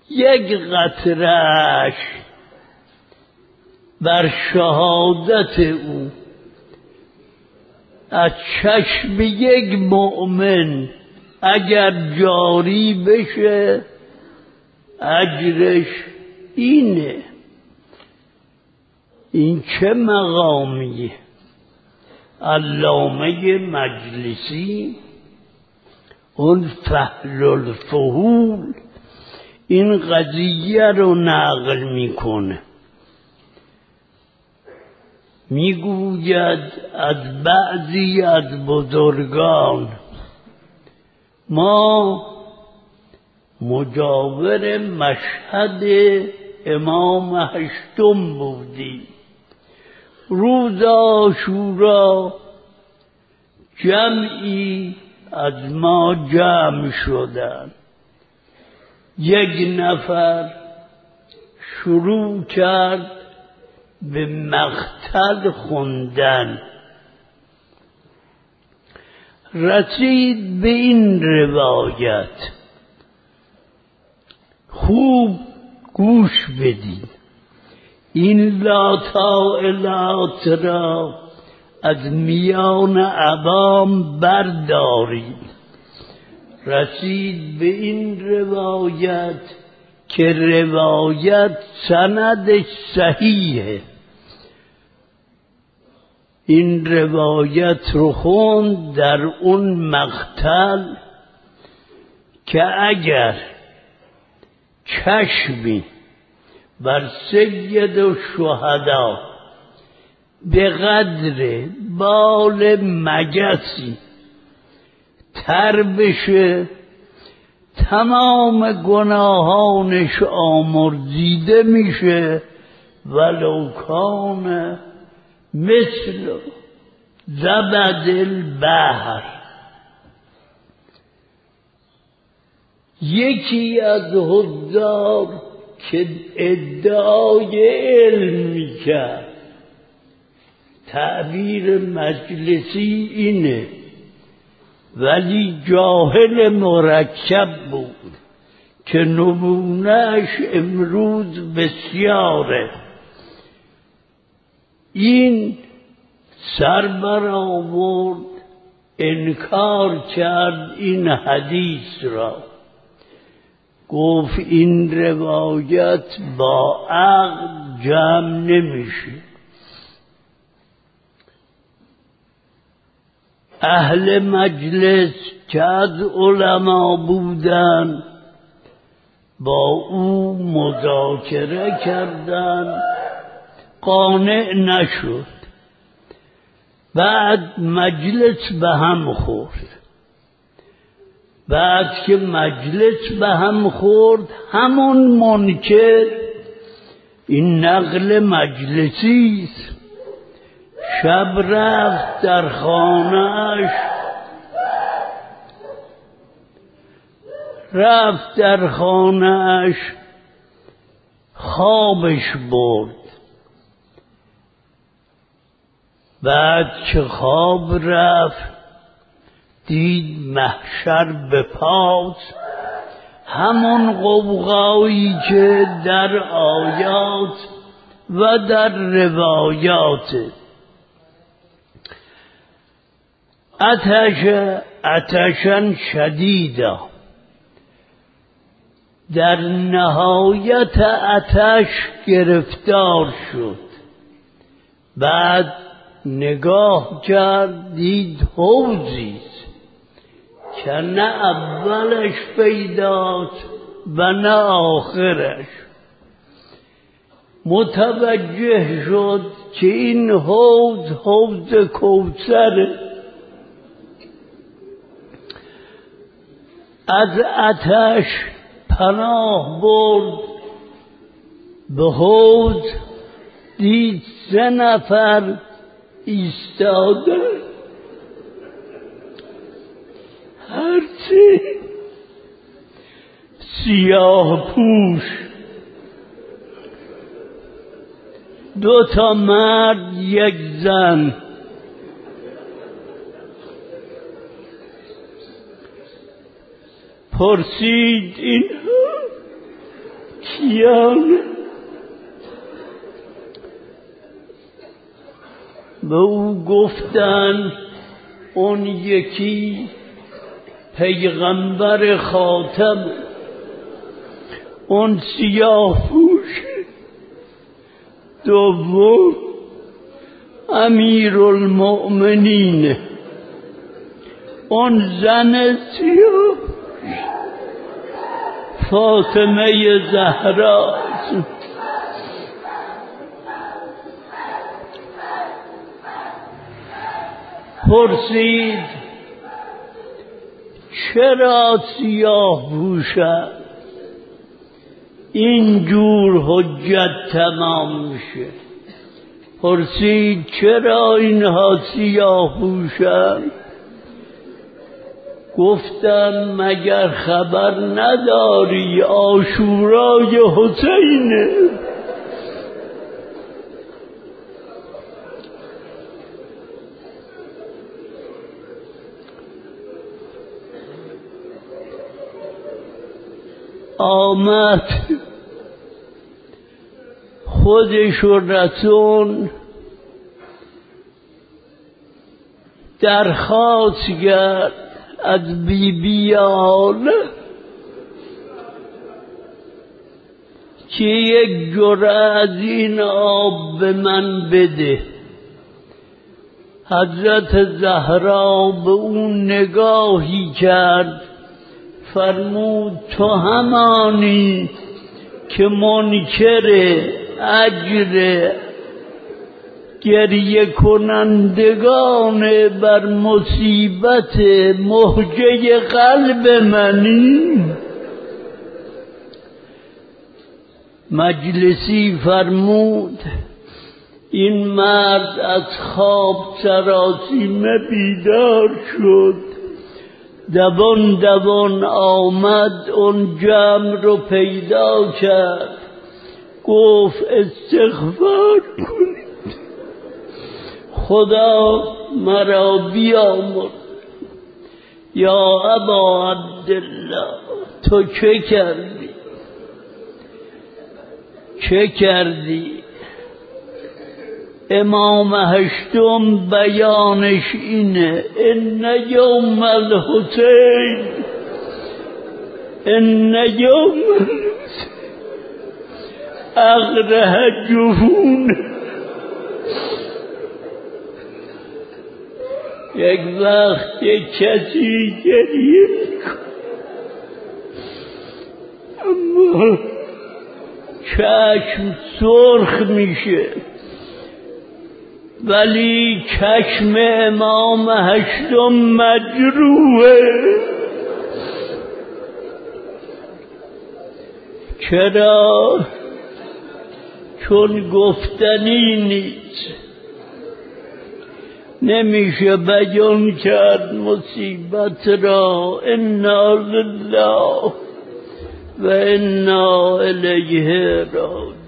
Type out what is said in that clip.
یک قطره‌اش بر شهادت او از چشم یک مؤمن اگر جاری بشه اجرش اینه. این چه مقامیه؟ علامه مجلسی اون فحل الفحول این قضیه رو نقل میکنه، میگوید از بعضی از بزرگان ما مجاور مشهد امام هشتم بودیم. روز عاشورا جمعی از ما جمع شدند. یک نفر شروع کرد به مقتل خوندن، رسید به این روایت. خوب گوش بدید. این لاطائلات را از میان عوام بردارید. رسید به این روایت که روایت سندش صحیحه. این روایت رو خوند در اون مقتل که اگر چشمی بر سید الشهدا به قدر بال مگسی تر بشه تمام گناهانش آمرزیده میشه، ولو کان مثل زبد البحر. یکی از حضار که ادعای علم میکرد، تعبیر مجلسی اینه، ولی جاهل مرکب بود که نمونهش امروز بسیاره. این سر برآورد انکار کرد این حدیث را، گفت این روایت با عقل جمع نمیشه. اهل مجلس که از علما بودن با او مذاکره کردند، قانع نشد. بعد مجلس به هم خورد. بعد که مجلس به هم خورد، همون منکر، این نقل مجلسی است، شب رفت در خانه‌اش، خوابش برد. بعد که خواب رفت دید محشر به پاس، همون قوقایی که در آیات و در روایات. عطشا شدیدا، در نهایت عطش گرفتار شد. بعد نگاه کرد دید حوضیست که نه اولش پیداست و نه آخرش. متوجه شد که این حوض کوثره. از آتش پناه برد به حوض، دید 3 نفر ایستاده، هرچی سیاه پوش، 2 تا مرد 1 زن. پرسید اینها کیان به او گفتند اون یکی پیغمبر خاتم، اون سیاه پوش دوم امیرالمؤمنین، اون زن سیاه فاطمه زهرا. پرسید چرا سیاه پوشد؟ اینجور حجت تمام میشه. پرسید چرا اینها سیاه پوشند؟ گفتن مگر خبر نداری عاشورای حسینه؟ آمد خودش و رسول درخواست کرد از بیبیان که یک جرعه از این آب به من بده. حضرت زهرا به اون نگاهی کرد، فرمود تو همانی که منکر اجر گریه کنندگان بر مصیبت مهجه قلب منی. مجلسی فرمود این مرد از خواب سراسیمه بیدار شد، دوان دوان آمد، اون جمع رو پیدا کرد، گفت استغفار کنید، خدا مرا بیامرز. یا ابا عبدالله تو چه کردی؟ چه کردی؟ امام هشتم بیانش اینه ان یوم الحسین، ان یوم اغره جفون. یک وقت یک کسی گریه میکن اما چشم سرخ میشه، ولی چشم امام هشتم مجروحه. چرا؟ چون گفتنی نیست، نمیشه بیان کرد مصیبت را. انا لله و انا الیه راجعون.